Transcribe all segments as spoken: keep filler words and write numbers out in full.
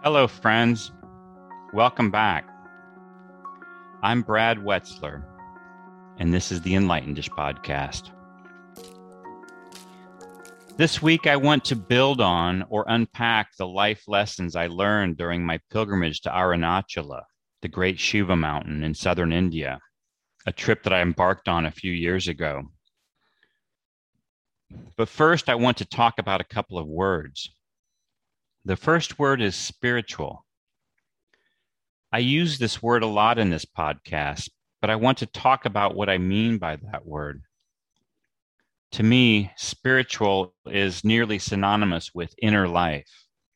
Hello, friends. Welcome back. I'm Brad Wetzler, and this is the Enlightened-ish podcast. This week, I want to build on or unpack the life lessons I learned during my pilgrimage to Arunachala, the great Shiva mountain in southern India, a trip that I embarked on a few years ago. But first, I want to talk about a couple of words. The first word is spiritual. I use this word a lot in this podcast, but I want to talk about what I mean by that word. To me, spiritual is nearly synonymous with inner life.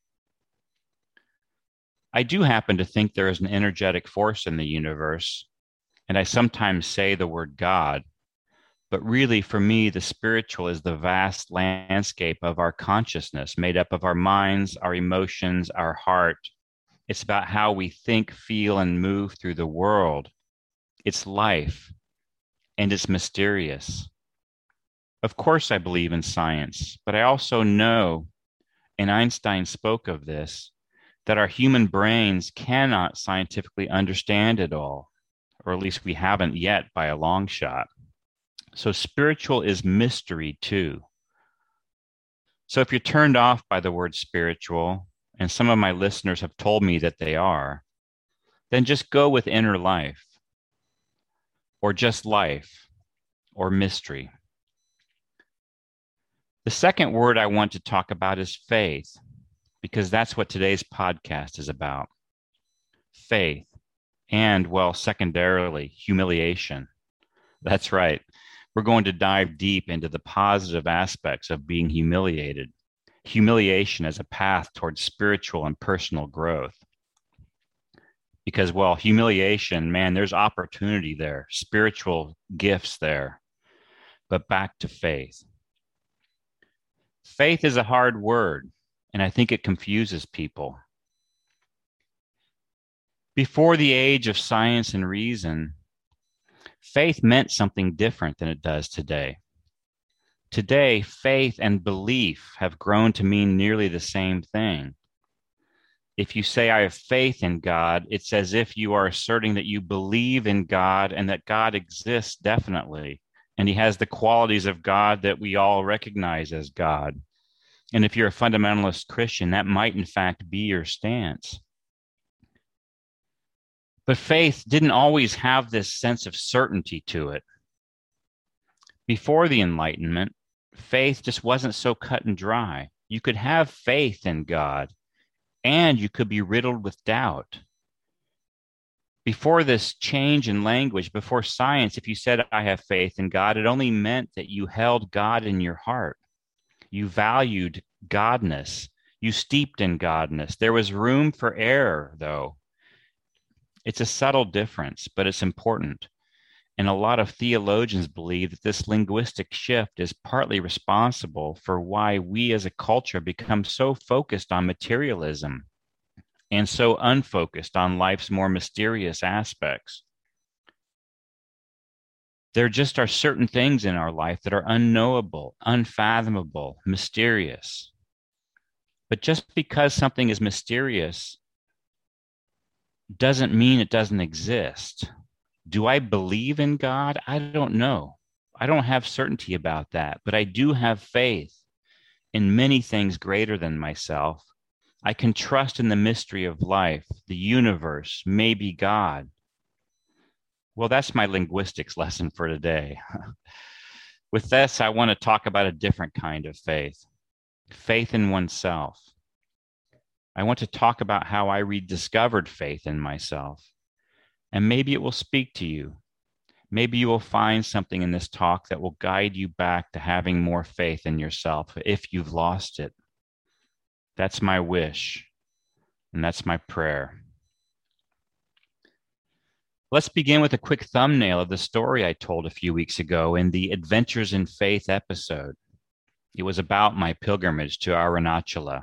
I do happen to think there is an energetic force in the universe, and I sometimes say the word God. But really, for me, the spiritual is the vast landscape of our consciousness, made up of our minds, our emotions, our heart. It's about how we think, feel, and move through the world. It's life, and it's mysterious. Of course, I believe in science, but I also know, and Einstein spoke of this, that our human brains cannot scientifically understand it all, or at least we haven't yet by a long shot. So spiritual is mystery too. So if you're turned off by the word spiritual, and some of my listeners have told me that they are, then just go with inner life, or just life, or mystery. The second word I want to talk about is faith, because that's what today's podcast is about. Faith, and, well, secondarily, humiliation. That's right. We're going to dive deep into the positive aspects of being humiliated, humiliation as a path towards spiritual and personal growth. Because, well, humiliation, man, there's opportunity there, spiritual gifts there. But back to faith. Faith is a hard word, and I think it confuses people. Before the age of science and reason, faith meant something different than it does today. Today, faith and belief have grown to mean nearly the same thing. If you say, I have faith in God, it's as if you are asserting that you believe in God and that God exists definitely, and he has the qualities of God that we all recognize as God. And if you're a fundamentalist Christian, that might in fact be your stance. But faith didn't always have this sense of certainty to it. Before the Enlightenment, faith just wasn't so cut and dry. You could have faith in God, and you could be riddled with doubt. Before this change in language, before science, if you said, I have faith in God, it only meant that you held God in your heart. You valued godness. You steeped in godness. There was room for error, though. It's a subtle difference, but it's important. And a lot of theologians believe that this linguistic shift is partly responsible for why we as a culture become so focused on materialism and so unfocused on life's more mysterious aspects. There just are certain things in our life that are unknowable, unfathomable, mysterious. But just because something is mysterious doesn't mean it doesn't exist. Do I believe in God? I don't know. I don't have certainty about that, but I do have faith in many things greater than myself. I can trust in the mystery of life, the universe, maybe God. Well, that's my linguistics lesson for today. With this, I want to talk about a different kind of faith, faith in oneself. I want to talk about how I rediscovered faith in myself. And maybe it will speak to you. Maybe you will find something in this talk that will guide you back to having more faith in yourself if you've lost it. That's my wish, and that's my prayer. Let's begin with a quick thumbnail of the story I told a few weeks ago in the Adventures in Faith episode. It was about my pilgrimage to Arunachala.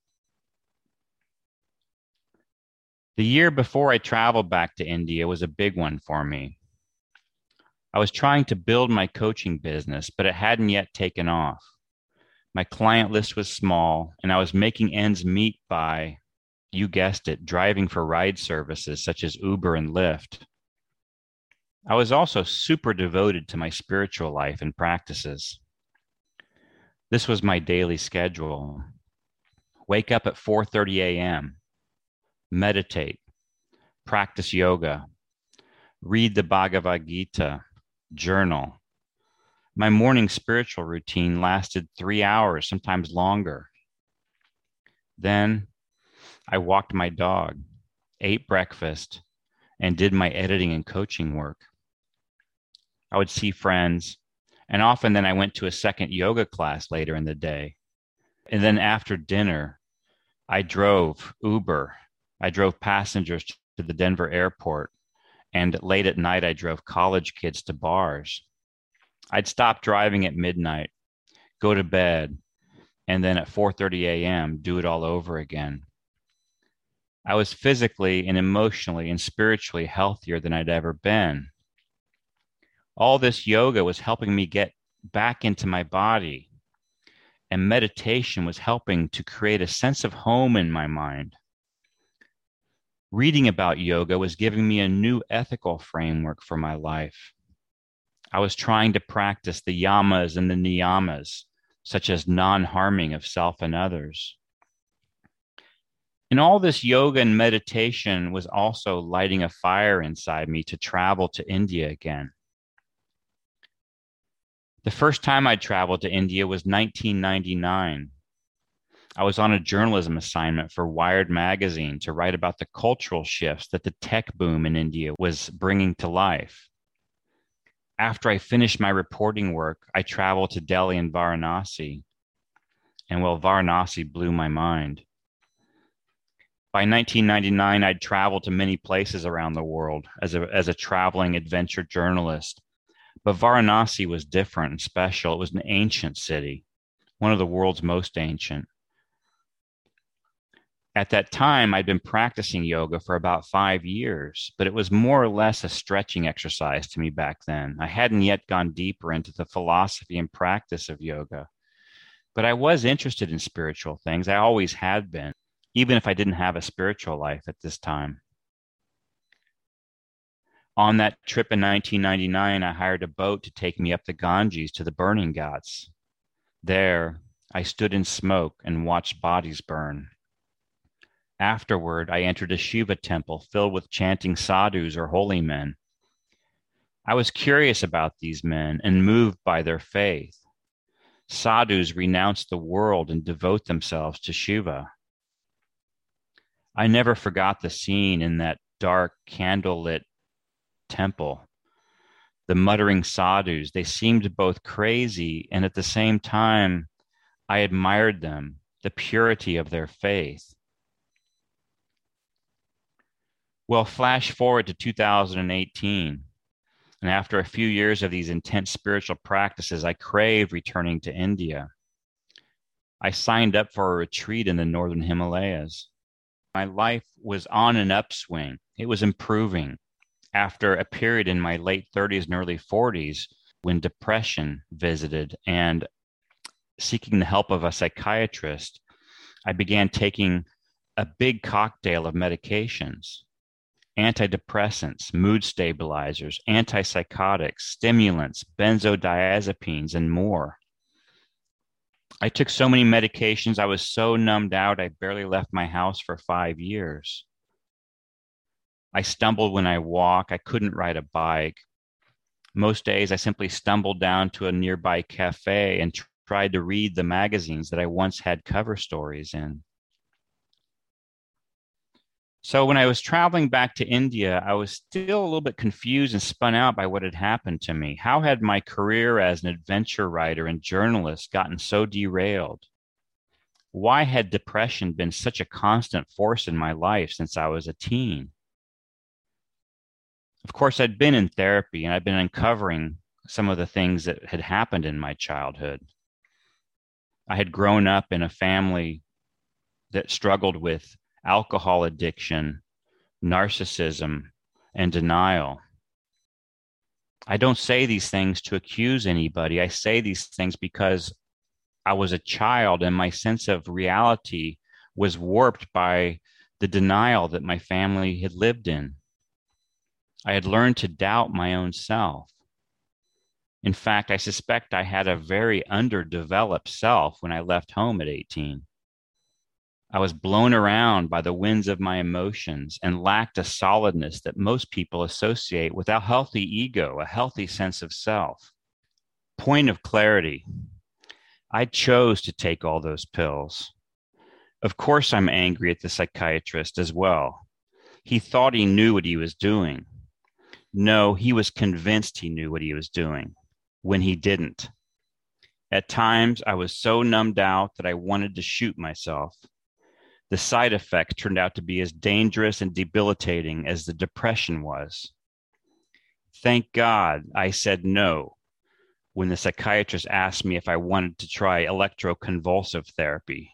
The year before I traveled back to India was a big one for me. I was trying to build my coaching business, but it hadn't yet taken off. My client list was small, and I was making ends meet by You guessed it, driving for ride services such as Uber and Lyft. I was also super devoted to my spiritual life and practices. This was my daily schedule. Wake up at four thirty a.m., meditate, practice yoga, read the Bhagavad Gita, journal. My morning spiritual routine lasted three hours, sometimes longer. Then I walked my dog, ate breakfast, and did my editing and coaching work. I would see friends, and often then I went to a second yoga class later in the day. And then after dinner, I drove Uber. I drove passengers to the Denver airport, and late at night, I drove college kids to bars. I'd stop driving at midnight, go to bed, and then at four thirty a.m., do it all over again. I was physically and emotionally and spiritually healthier than I'd ever been. All this yoga was helping me get back into my body, and meditation was helping to create a sense of home in my mind. Reading about yoga was giving me a new ethical framework for my life. I was trying to practice the yamas and the niyamas, such as non-harming of self and others. And all this yoga and meditation was also lighting a fire inside me to travel to India again. The first time I traveled to India was nineteen ninety-nine. I was on a journalism assignment for Wired magazine to write about the cultural shifts that the tech boom in India was bringing to life. After I finished my reporting work, I traveled to Delhi and Varanasi. And well, Varanasi blew my mind. By nineteen ninety-nine, I'd traveled to many places around the world as a, as a traveling adventure journalist. But Varanasi was different and special. It was an ancient city, one of the world's most ancient. At that time, I'd been practicing yoga for about five years, but it was more or less a stretching exercise to me back then. I hadn't yet gone deeper into the philosophy and practice of yoga, but I was interested in spiritual things. I always had been, even if I didn't have a spiritual life at this time. On that trip in nineteen ninety-nine, I hired a boat to take me up the Ganges to the burning ghats. There, I stood in smoke and watched bodies burn. Afterward, I entered a Shiva temple filled with chanting sadhus or holy men. I was curious about these men and moved by their faith. Sadhus renounce the world and devote themselves to Shiva. I never forgot the scene in that dark, candlelit temple. The muttering sadhus, they seemed both crazy, and at the same time, I admired them, the purity of their faith. Well, flash forward to two thousand eighteen, and after a few years of these intense spiritual practices, I craved returning to India. I signed up for a retreat in the northern Himalayas. My life was on an upswing. It was improving after a period in my late thirties and early forties when depression visited, and seeking the help of a psychiatrist, I began taking a big cocktail of medications: antidepressants, mood stabilizers, antipsychotics, stimulants, benzodiazepines, and more. I took so many medications, I was so numbed out, I barely left my house for five years. I stumbled when I walk. I couldn't ride a bike. Most days, I simply stumbled down to a nearby cafe and tr- tried to read the magazines that I once had cover stories in. So when I was traveling back to India, I was still a little bit confused and spun out by what had happened to me. How had my career as an adventure writer and journalist gotten so derailed? Why had depression been such a constant force in my life since I was a teen? Of course, I'd been in therapy and I'd been uncovering some of the things that had happened in my childhood. I had grown up in a family that struggled with alcohol addiction, narcissism, and denial. I don't say these things to accuse anybody. I say these things because I was a child and my sense of reality was warped by the denial that my family had lived in. I had learned to doubt my own self. In fact, I suspect I had a very underdeveloped self when I left home at eighteen. I was blown around by the winds of my emotions and lacked a solidness that most people associate with a healthy ego, a healthy sense of self. Point of clarity. I chose to take all those pills. Of course, I'm angry at the psychiatrist as well. He thought he knew what he was doing. No, he was convinced he knew what he was doing when he didn't. At times, I was so numbed out that I wanted to shoot myself. The side effects turned out to be as dangerous and debilitating as the depression was. Thank God I said no when the psychiatrist asked me if I wanted to try electroconvulsive therapy.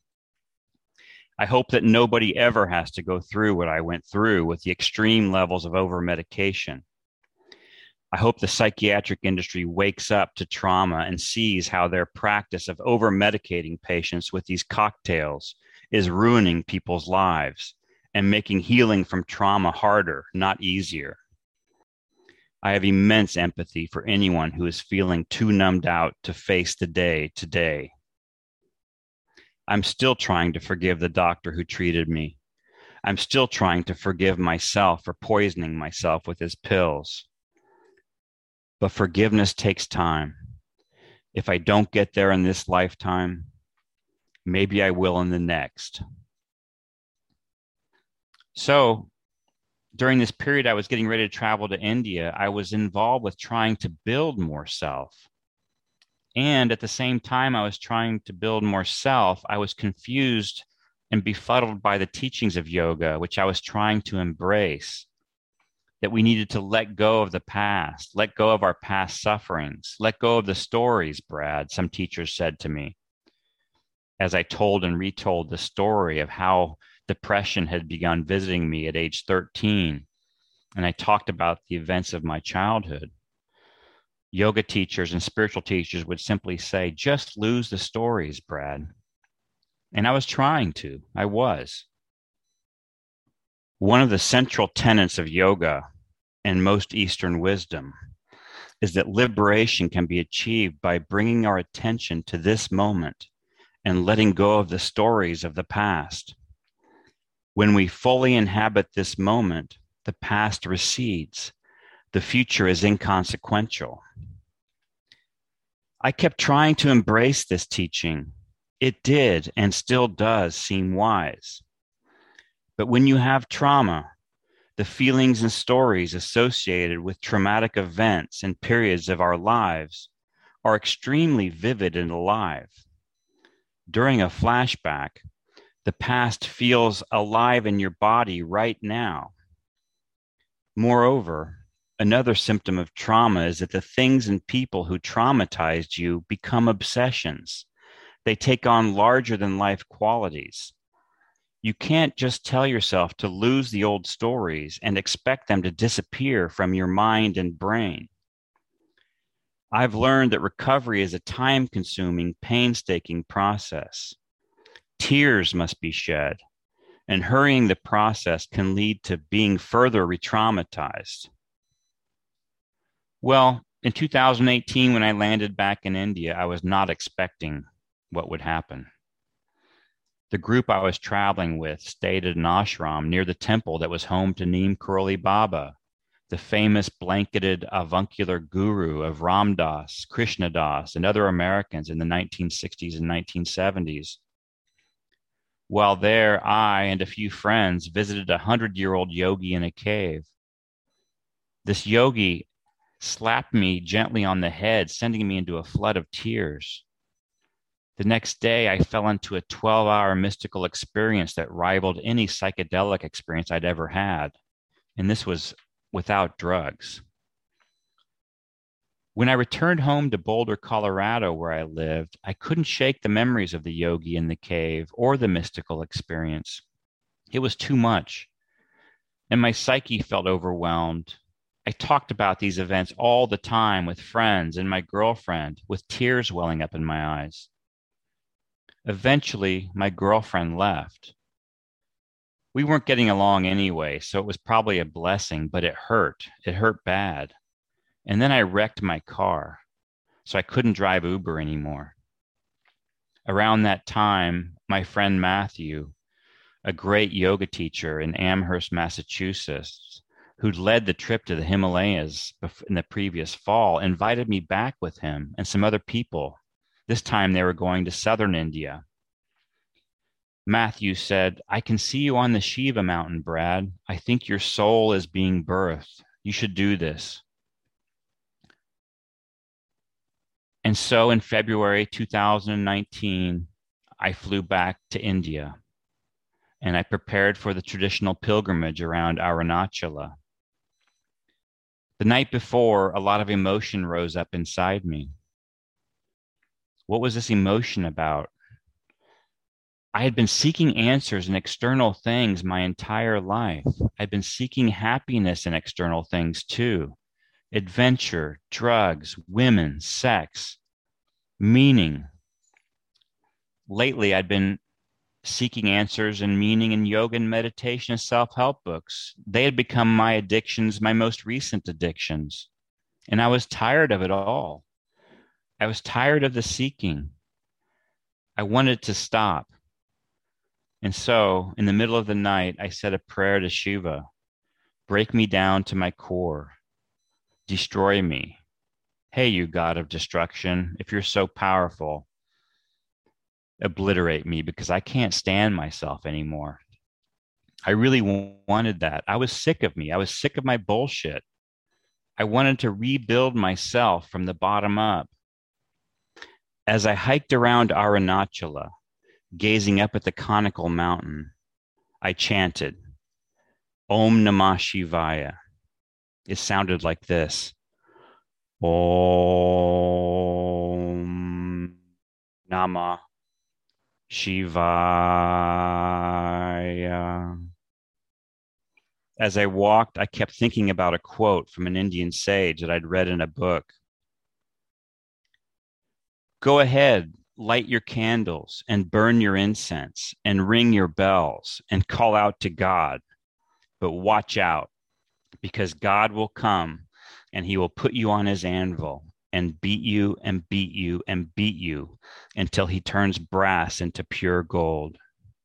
I hope that nobody ever has to go through what I went through with the extreme levels of over-medication. I hope the psychiatric industry wakes up to trauma and sees how their practice of over-medicating patients with these cocktails is ruining people's lives and making healing from trauma harder, not easier. I have immense empathy for anyone who is feeling too numbed out to face the day today. I'm still trying to forgive the doctor who treated me. I'm still trying to forgive myself for poisoning myself with his pills. But forgiveness takes time. If I don't get there in this lifetime, maybe I will in the next. So, during this period, I was getting ready to travel to India. I was involved with trying to build more self. And at the same time I was trying to build more self, I was confused and befuddled by the teachings of yoga, which I was trying to embrace, that we needed to let go of the past, let go of our past sufferings, let go of the stories, Brad, some teachers said to me, as I told and retold the story of how depression had begun visiting me at age thirteen. And I talked about the events of my childhood. Yoga teachers and spiritual teachers would simply say, just lose the stories, Brad. And I was trying to, I was. One of the central tenets of yoga and most Eastern wisdom is that liberation can be achieved by bringing our attention to this moment and letting go of the stories of the past. When we fully inhabit this moment, the past recedes. The future is inconsequential. I kept trying to embrace this teaching. It did and still does seem wise. But when you have trauma, the feelings and stories associated with traumatic events and periods of our lives are extremely vivid and alive. During a flashback, the past feels alive in your body right now. Moreover, another symptom of trauma is that the things and people who traumatized you become obsessions. They take on larger than life qualities. You can't just tell yourself to lose the old stories and expect them to disappear from your mind and brain. I've learned that recovery is a time-consuming, painstaking process. Tears must be shed, and hurrying the process can lead to being further re-traumatized. Well, in two thousand eighteen, when I landed back in India, I was not expecting what would happen. The group I was traveling with stayed at an ashram near the temple that was home to Neem Karoli Baba, the famous blanketed avuncular guru of Ram Das, Krishna Das, and other Americans in the nineteen sixties and nineteen seventies. While there, I and a few friends visited a hundred-year-old yogi in a cave. This yogi slapped me gently on the head, sending me into a flood of tears. The next day, I fell into a twelve-hour mystical experience that rivaled any psychedelic experience I'd ever had, and this was without drugs. When I returned home to Boulder, Colorado, where I lived, I couldn't shake the memories of the yogi in the cave or the mystical experience. It was too much, and my psyche felt overwhelmed. I talked about these events all the time with friends and my girlfriend, with tears welling up in my eyes. Eventually, my girlfriend left. We weren't getting along anyway, so it was probably a blessing, but it hurt. It hurt bad. And then I wrecked my car, so I couldn't drive Uber anymore. Around that time, my friend Matthew, a great yoga teacher in Amherst, Massachusetts, who'd led the trip to the Himalayas in the previous fall, invited me back with him and some other people. This time they were going to southern India. Matthew said, "I can see you on the Shiva mountain, Brad. I think your soul is being birthed. You should do this." And so in February two thousand nineteen, I flew back to India and I prepared for the traditional pilgrimage around Arunachala. The night before, a lot of emotion rose up inside me. What was this emotion about? I had been seeking answers in external things my entire life. I'd been seeking happiness in external things too. Adventure, drugs, women, sex, meaning. Lately, I'd been seeking answers and meaning in yoga and meditation and self-help books. They had become my addictions, my most recent addictions. And I was tired of it all. I was tired of the seeking. I wanted to stop. And so, in the middle of the night, I said a prayer to Shiva. Break me down to my core. Destroy me. Hey, you God of destruction, if you're so powerful, obliterate me because I can't stand myself anymore. I really w- wanted that. I was sick of me. I was sick of my bullshit. I wanted to rebuild myself from the bottom up. As I hiked around Arunachala, gazing up at the conical mountain, I chanted, Om Namah Shivaya. It sounded like this. Om Namah Shivaya. As I walked, I kept thinking about a quote from an Indian sage that I'd read in a book. Go ahead, light your candles and burn your incense and ring your bells and call out to God. But watch out, because God will come and he will put you on his anvil and beat you and beat you and beat you until he turns brass into pure gold.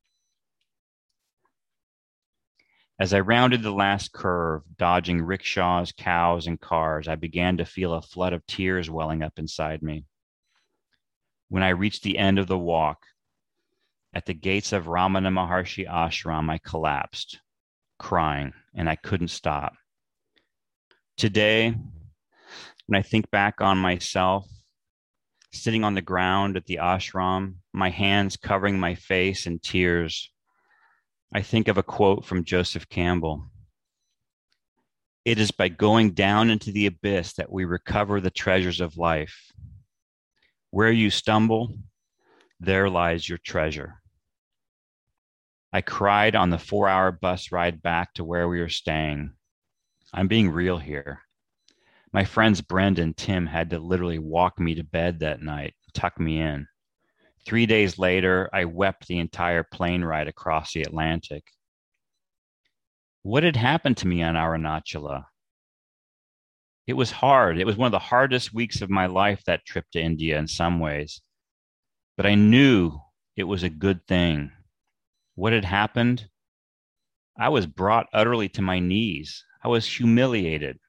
As I rounded the last curve, dodging rickshaws, cows, and cars, I began to feel a flood of tears welling up inside me. When I reached the end of the walk, at the gates of Ramana Maharshi Ashram, I collapsed, crying, and I couldn't stop. Today, when I think back on myself, sitting on the ground at the ashram, my hands covering my face in tears, I think of a quote from Joseph Campbell. It is by going down into the abyss that we recover the treasures of life. Where you stumble, there lies your treasure. I cried on the four-hour bus ride back to where we were staying. I'm being real here. My friends Brenda and Tim had to literally walk me to bed that night, tuck me in. Three days later, I wept the entire plane ride across the Atlantic. What had happened to me on Arunachala? It was hard. It was one of the hardest weeks of my life, that trip to India in some ways. But I knew it was a good thing. What had happened? I was brought utterly to my knees. I was humiliated.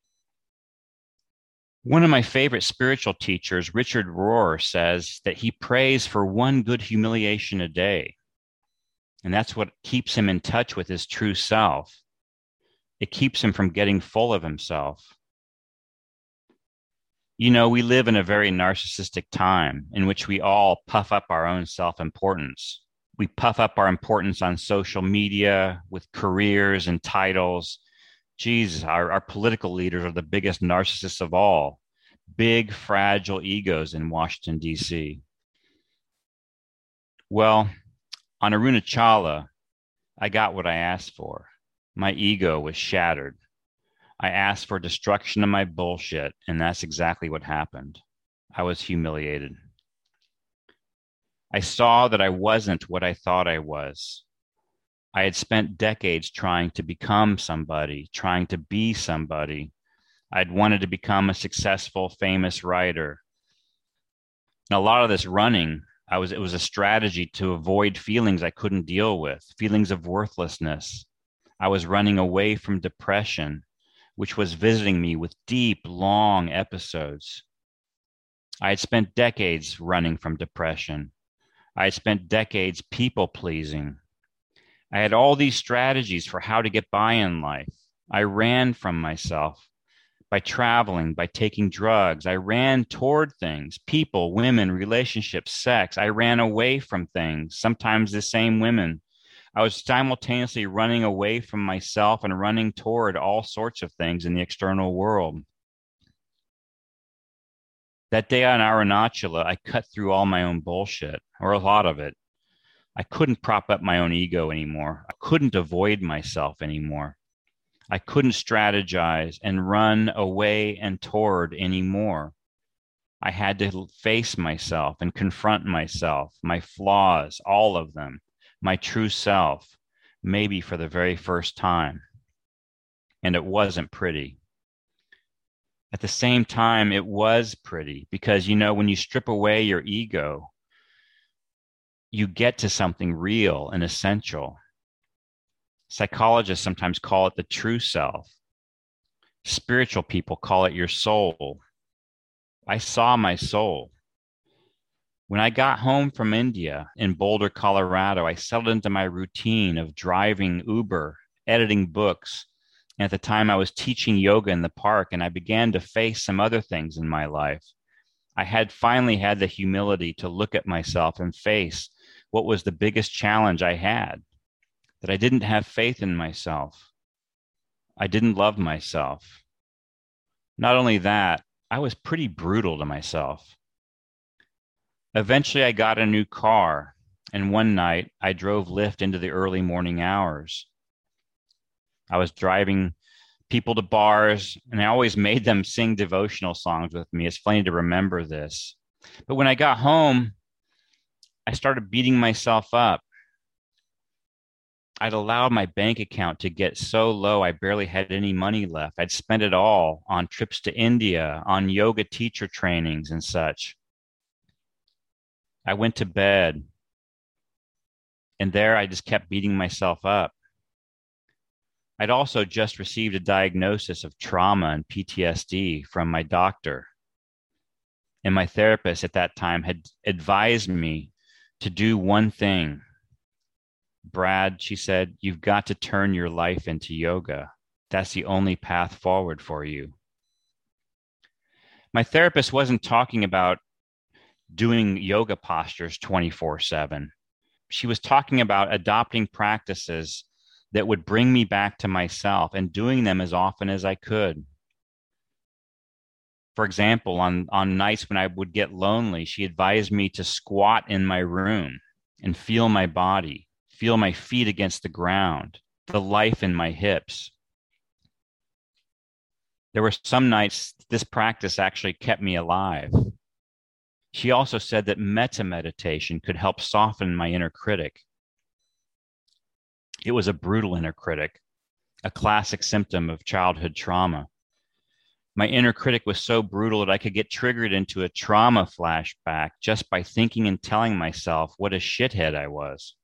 One of my favorite spiritual teachers, Richard Rohr, says that he prays for one good humiliation a day. And that's what keeps him in touch with his true self. It keeps him from getting full of himself. You know, we live in a very narcissistic time in which we all puff up our own self-importance. We puff up our importance on social media with careers and titles. Jesus, our, our political leaders are the biggest narcissists of all. Big, fragile egos in Washington, D C. Well, on Arunachala, I got what I asked for. My ego was shattered. I asked for destruction of my bullshit, and that's exactly what happened. I was humiliated. I saw that I wasn't what I thought I was. I had spent decades trying to become somebody, trying to be somebody. I'd wanted to become a successful, famous writer. And a lot of this running, I was, it was a strategy to avoid feelings I couldn't deal with, feelings of worthlessness. I was running away from depression, which was visiting me with deep, long episodes. I had spent decades running from depression. I had spent decades people pleasing. I had all these strategies for how to get by in life. I ran from myself by traveling, by taking drugs. I ran toward things, people, women, relationships, sex. I ran away from things, sometimes the same women. I was simultaneously running away from myself and running toward all sorts of things in the external world. That day on Arunachala, I cut through all my own bullshit, or a lot of it. I couldn't prop up my own ego anymore. I couldn't avoid myself anymore. I couldn't strategize and run away and toward anymore. I had to face myself and confront myself, my flaws, all of them, my true self, maybe for the very first time. And it wasn't pretty. At the same time, it was pretty because, you know, when you strip away your ego, you get to something real and essential. Psychologists sometimes call it the true self. Spiritual people call it your soul. I saw my soul. When I got home from India in Boulder, Colorado, I settled into my routine of driving Uber, editing books. And at the time I was teaching yoga in the park, and I began to face some other things in my life. I had finally had the humility to look at myself and face what was the biggest challenge I had, that I didn't have faith in myself. I didn't love myself. Not only that, I was pretty brutal to myself. Eventually, I got a new car, and one night I drove Lyft into the early morning hours. I was driving people to bars, and I always made them sing devotional songs with me. It's funny to remember this. But when I got home, I started beating myself up. I'd allowed my bank account to get so low I barely had any money left. I'd spent it all on trips to India, on yoga teacher trainings and such. I went to bed, and there I just kept beating myself up. I'd also just received a diagnosis of trauma and P T S D from my doctor. And my therapist at that time had advised me to do one thing. Brad, she said, you've got to turn your life into yoga. That's the only path forward for you. My therapist wasn't talking about doing yoga postures twenty-four seven. She was talking about adopting practices that would bring me back to myself and doing them as often as I could. For example, on, on nights when I would get lonely, she advised me to squat in my room and feel my body, feel my feet against the ground, the life in my hips. There were some nights this practice actually kept me alive. She also said that metta meditation could help soften my inner critic. It was a brutal inner critic, a classic symptom of childhood trauma. My inner critic was so brutal that I could get triggered into a trauma flashback just by thinking and telling myself what a shithead I was.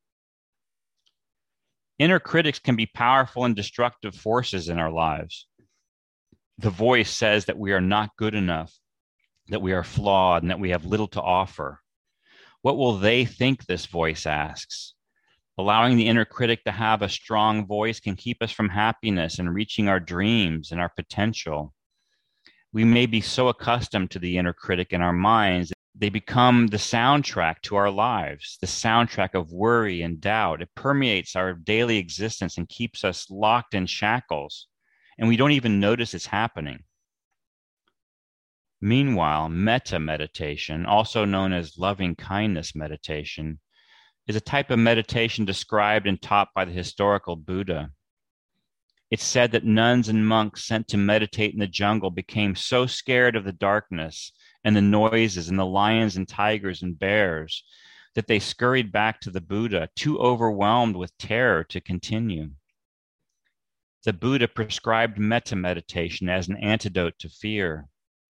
Inner critics can be powerful and destructive forces in our lives. The voice says that we are not good enough, that we are flawed, and that we have little to offer. What will they think, this voice asks? Allowing the inner critic to have a strong voice can keep us from happiness and reaching our dreams and our potential. We may be so accustomed to the inner critic in our minds, they become the soundtrack to our lives, the soundtrack of worry and doubt. It permeates our daily existence and keeps us locked in shackles, and we don't even notice it's happening. Meanwhile, metta meditation, also known as loving kindness meditation, is a type of meditation described and taught by the historical Buddha. It's said that nuns and monks sent to meditate in the jungle became so scared of the darkness and the noises and the lions and tigers and bears that they scurried back to the Buddha, too overwhelmed with terror to continue. The Buddha prescribed metta meditation as an antidote to fear.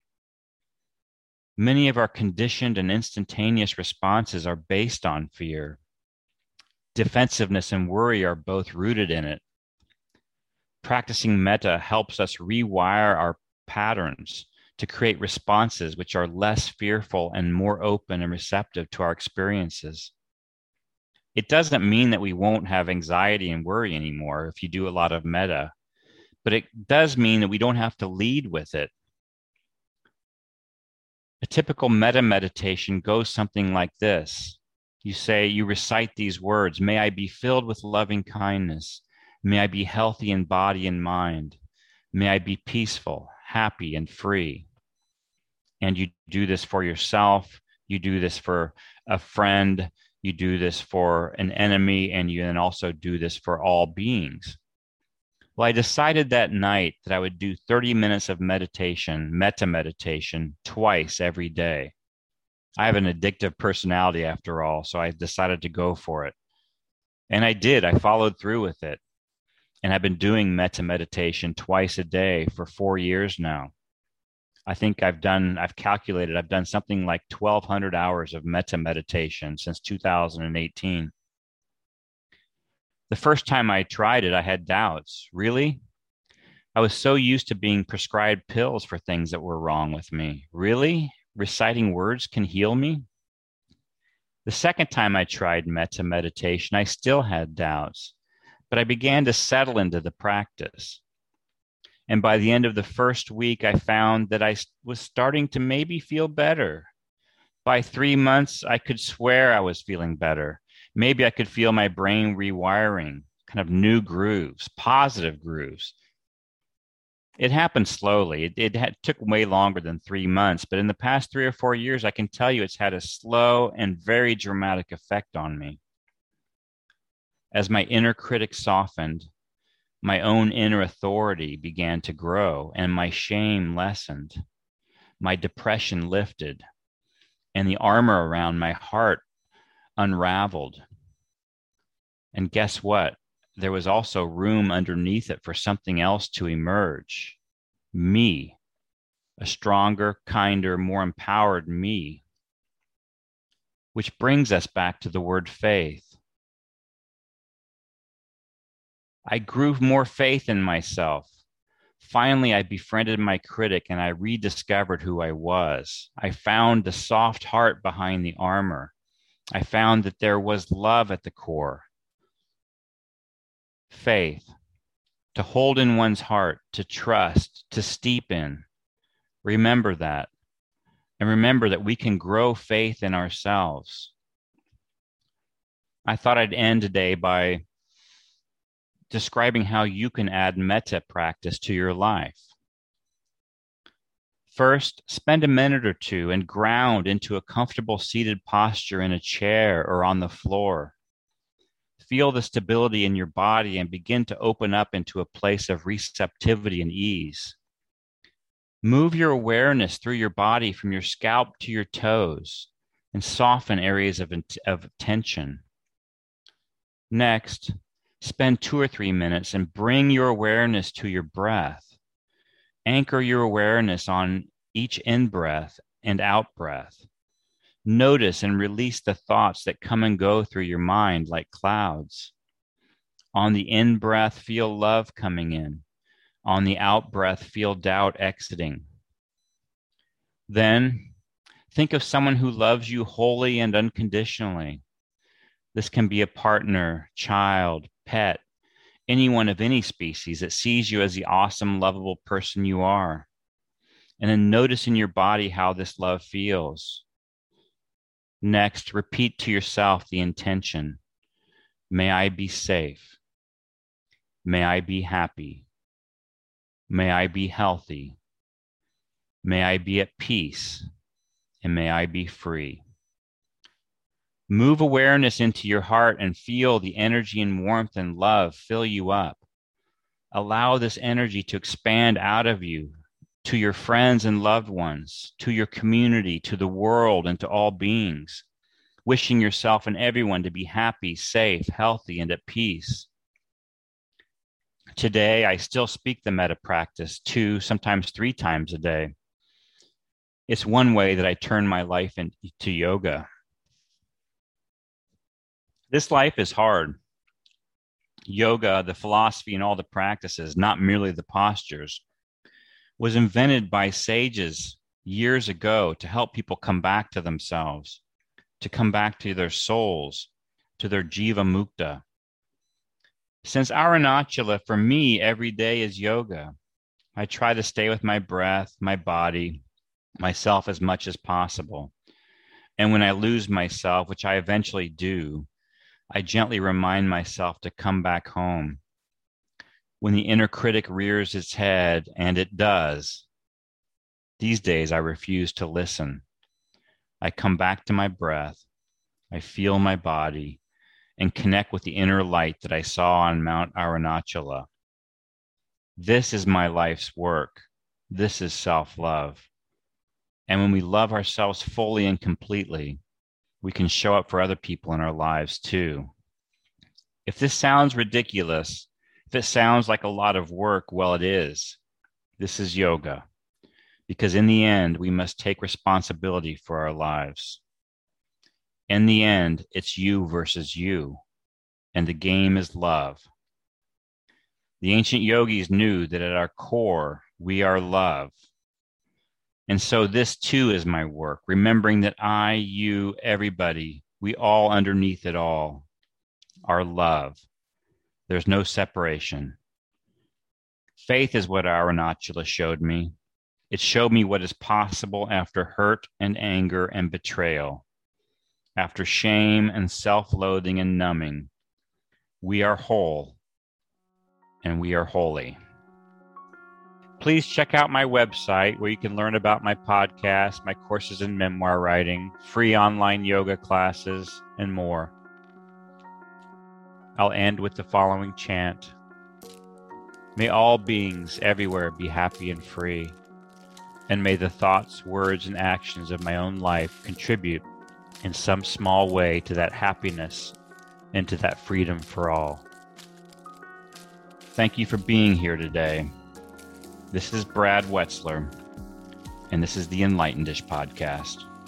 Many of our conditioned and instantaneous responses are based on fear. Defensiveness and worry are both rooted in it. Practicing metta helps us rewire our patterns to create responses which are less fearful and more open and receptive to our experiences. It doesn't mean that we won't have anxiety and worry anymore if you do a lot of metta, but it does mean that we don't have to lead with it. A typical metta meditation goes something like this. You say, you recite these words, may I be filled with loving kindness. May I be healthy in body and mind. May I be peaceful, happy, and free. And you do this for yourself. You do this for a friend. You do this for an enemy. And you then also do this for all beings. Well, I decided that night that I would do thirty minutes of meditation, metta meditation, twice every day. I have an addictive personality after all, so I decided to go for it. And I did. I followed through with it. And I've been doing metta meditation twice a day for four years now. I think I've done, I've calculated, I've done something like twelve hundred hours of metta meditation since two thousand eighteen. The first time I tried it, I had doubts. Really? I was so used to being prescribed pills for things that were wrong with me. Really? Reciting words can heal me? The second time I tried metta meditation, I still had doubts, but I began to settle into the practice. And by the end of the first week, I found that I was starting to maybe feel better. By three months, I could swear I was feeling better. Maybe I could feel my brain rewiring, kind of new grooves, positive grooves. It happened slowly. It, it had, took way longer than three months, but in the past three or four years, I can tell you it's had a slow and very dramatic effect on me. As my inner critic softened, my own inner authority began to grow, and my shame lessened. My depression lifted, and the armor around my heart unraveled. And guess what? There was also room underneath it for something else to emerge. Me, a stronger, kinder, more empowered me. Which brings us back to the word faith. I grew more faith in myself. Finally, I befriended my critic and I rediscovered who I was. I found the soft heart behind the armor. I found that there was love at the core. Faith, to hold in one's heart, to trust, to steep in. Remember that. And remember that we can grow faith in ourselves. I thought I'd end today by describing how you can add metta practice to your life. First, spend a minute or two and ground into a comfortable seated posture in a chair or on the floor. Feel the stability in your body and begin to open up into a place of receptivity and ease. Move your awareness through your body from your scalp to your toes and soften areas of, of tension. Next, spend two or three minutes and bring your awareness to your breath. Anchor your awareness on each in-breath and out-breath. Notice and release the thoughts that come and go through your mind like clouds. On the in-breath, feel love coming in. On the out-breath, feel doubt exiting. Then, think of someone who loves you wholly and unconditionally. This can be a partner, child, pet, anyone of any species that sees you as the awesome, lovable person you are. And then notice in your body how this love feels. Next, repeat to yourself the intention. May I be safe. May I be happy. May I be healthy. May I be at peace. And may I be free. Move awareness into your heart and feel the energy and warmth and love fill you up. Allow this energy to expand out of you to your friends and loved ones, to your community, to the world, and to all beings. wishing yourself and everyone to be happy, safe, healthy, and at peace. Today, I still speak the metta practice two, sometimes three times a day. It's one way that I turn my life into yoga. This life is hard. Yoga, the philosophy and all the practices, not merely the postures, was invented by sages years ago to help people come back to themselves, to come back to their souls, to their jiva mukta. Since Arunachala, for me, every day is yoga. I try to stay with my breath, my body, myself as much as possible. And when I lose myself, which I eventually do, I gently remind myself to come back home. When the inner critic rears its head, and it does, these days I refuse to listen. I come back to my breath, I feel my body, and connect with the inner light that I saw on Mount Arunachala. This is my life's work. This is self-love. And when we love ourselves fully and completely, we can show up for other people in our lives too. If this sounds ridiculous, if it sounds like a lot of work, well, it is. This is yoga. Because in the end, we must take responsibility for our lives. In the end, it's you versus you, and the game is love. The ancient yogis knew that at our core, we are love. And so this too is my work, remembering that I, you, everybody, we all underneath it all are love. There's no separation. Faith is what Arunachala showed me. It showed me what is possible after hurt and anger and betrayal, after shame and self-loathing and numbing. We are whole, and we are holy. Please check out my website where you can learn about my podcast, my courses in memoir writing, free online yoga classes, and more. I'll end with the following chant. May all beings everywhere be happy and free, and may the thoughts, words, and actions of my own life contribute in some small way to that happiness and to that freedom for all. Thank you for being here today. This is Brad Wetzler, and this is the Enlightened-ish Podcast.